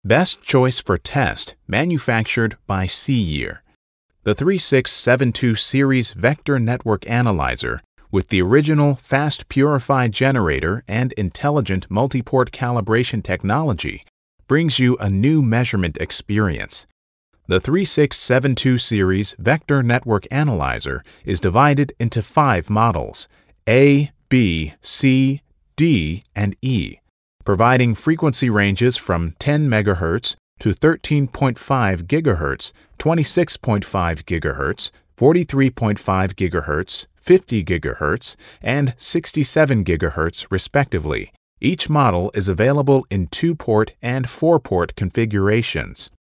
Best choice for test, manufactured by Seeyear. The 3672 series Vector Network Analyzer, with the original fast purified generator and intelligent multiport calibration technology, brings you a new measurement experience. The 3672 series Vector Network Analyzer is divided into 5 models, A, B, C, D, and E, providing frequency ranges from 10 MHz to 13.5 GHz, 26.5 GHz, 43.5 GHz, 50 GHz, and 67 GHz respectively. Each model is available in 2-port and 4-port configurations.